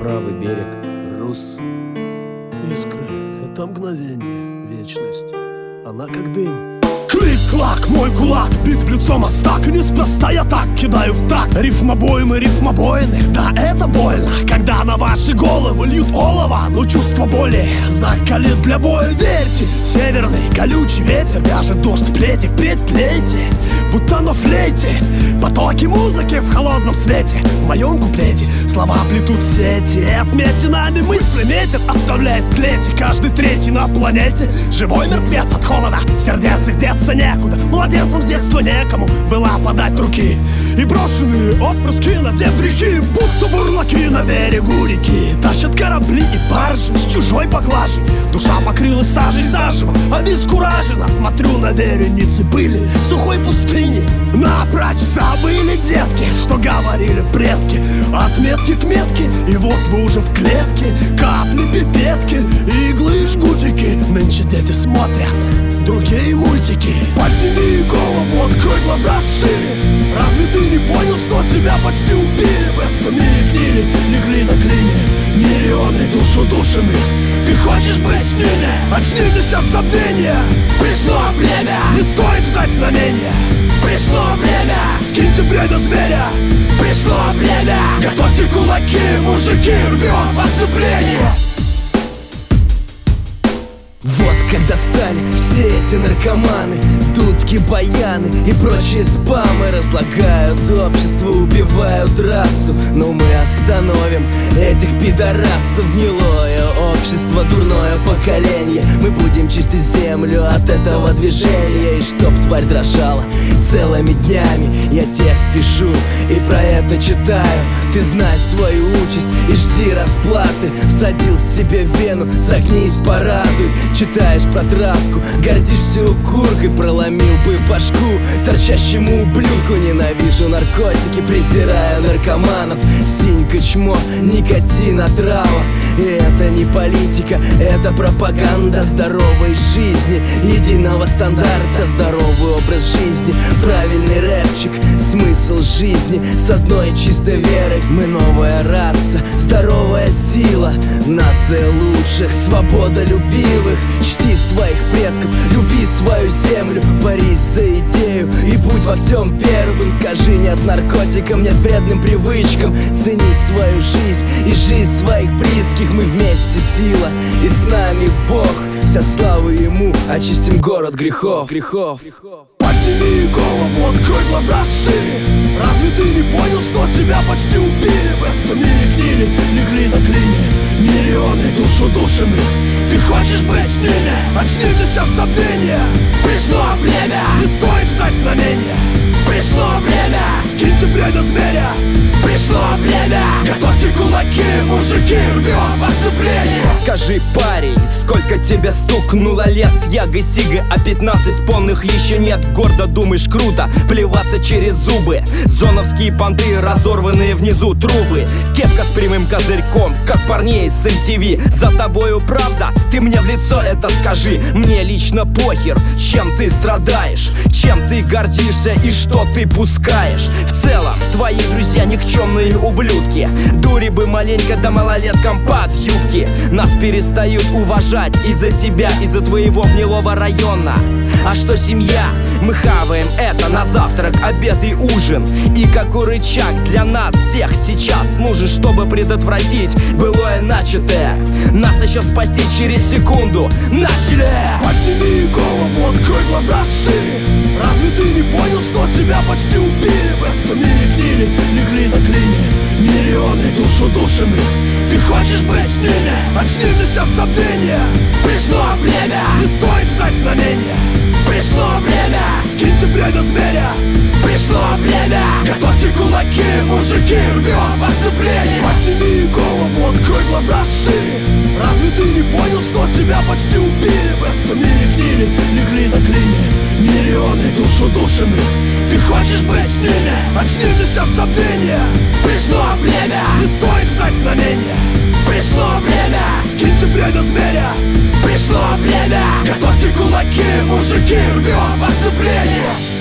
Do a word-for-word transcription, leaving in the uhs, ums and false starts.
правый берег. Рус. Искры — это мгновение, вечность. Она как дым. Клик-клак, мой кулак, бит в лицо мостак. И неспроста я так кидаю в такт. Рифмобоемы, рифмобоины, да это больно, когда на ваши головы льют олово. Но чувство боли закалит для боя. Верьте, северный колючий ветер вяжет дождь плети. Впредь тлейте, будто на флейте. Потоки музыки в холодном свете. В моем куплете слова плетут сети. И отметинами мысли метит, оставляет тлеть. И каждый третий на планете живой мертвец от холода. Сердец и деться некуда, младенцам с детства некому было подать руки. И брошенные отпрыски на те грехи, будто бурлаки на берегу реки. Тащат корабли и баржи с чужой поклажей. Душа покрылась сажей заживо, обескуражена. Смотрю на вереницы пыли сухой пустыни. Напрочь забыли детки, что говорили предки. Отметки к метке, и вот вы уже в клетке. Капли, пипетки, иглы, жгутики. Нынче дети смотрят другие мультики. Подними голову, открой глаза шире. Разве ты не понял, что тебя почти убили? В этом мире гнили, легли на глине миллионы душ удушенных. Ты хочешь быть с ними? Очнитесь от забвения. Пришло время, не стоит ждать знамения. Пришло время, скиньте бремя зверя. Пришло время, готовьте кулаки, мужики, рвем оцепление. Вот как достали все эти наркоманы, дудки, баяны и прочие спамы. Разлагают общество, убивают расу. Но мы остановим этих пидорасов. Гнилое общество, дурное поколение. Мы будем чистить землю от этого движения. И чтоб тварь дрожала целыми днями, я текст пишу и про это читаю. Ты знай свою участь и жди расплаты. Всадил себе в вену, согнись, порадуй. Читаешь про травку, гордишься укуркой. Проломил бы башку торчащему ублюдку. Ненавижу наркотики, презираю наркоманов. Синька, чмо, никотин, отрава. И это не политика, это пропаганда здоровой жизни, единого стандарта, здоровый образ жизни. Правильный рэпчик, смысл жизни с одной чистой верой. Мы новая раса, здоровая сила, нация лучших, свободолюбивых. Чти своих предков, люби свою землю, борись за идею и будь во всем первым. Скажи нет наркотикам, нет вредным привычкам. Цени свою жизнь и жизнь своих близких. Мы вместе сила, и с нами Бог. Вся слава Ему, очистим город грехов, грехов. Подними голову, открой глаза шире. Разве ты не понял, что тебя почти убили? В этом мире гнили, легли на глине миллионы душ удушенных. Ты хочешь быть с ними? Очнитесь от забвения. Пришло время, не стоит ждать знамения. Пришло время, скиньте бремя зверя. Пришло время, готовьте кулаки, мужики, рвем оцепление. Скажи, парень, сколько тебе стукнуло лет с ягой сигой, а пятнадцать полных еще нет. Гордо думаешь, круто, плеваться через зубы. Зоновские понты, разорванные внизу трубы. Кепка с прямым козырьком, как парней с эм ти ви. За тобою правда, ты мне в лицо это скажи. Мне лично похер, чем ты страдаешь, чем ты гордишься и что ты пускаешь. В целом, твои друзья никчемные ублюдки. Дури бы маленько да малолеткам под юбки. Нас перестают уважать из-за тебя, из-за твоего гнилого района. А что семья? Мы хаваем это на завтрак, обед и ужин. И какой рычаг для нас всех сейчас нужен, чтобы предотвратить былое начатое. Нас еще спасти через секунду. Начали! Подними голову, открой глаза шире. Разве ты не понял, что тебя почти убили? В этом мире гнили, легли на глине миллионы душ удушенных. Ты хочешь быть с ними? Очнитесь от забвения. Пришло время, не стоит ждать знамения. Пришло время, скиньте бремя зверя. Пришло время, готовьте кулаки, мужики, рвем оцепление. Подними голову, открой глаза шире. Разве ты не понял, что тебя почти убили? В этом мире гнили, легли на глине миллионы душ удушенных. Ты хочешь быть с ними? Очнитесь от забвения. Пришло время, не стоит ждать знамения. Пришло время, скиньте бремя зверя. Пришло время, готовьте кулаки, мужики, рвем оцепление.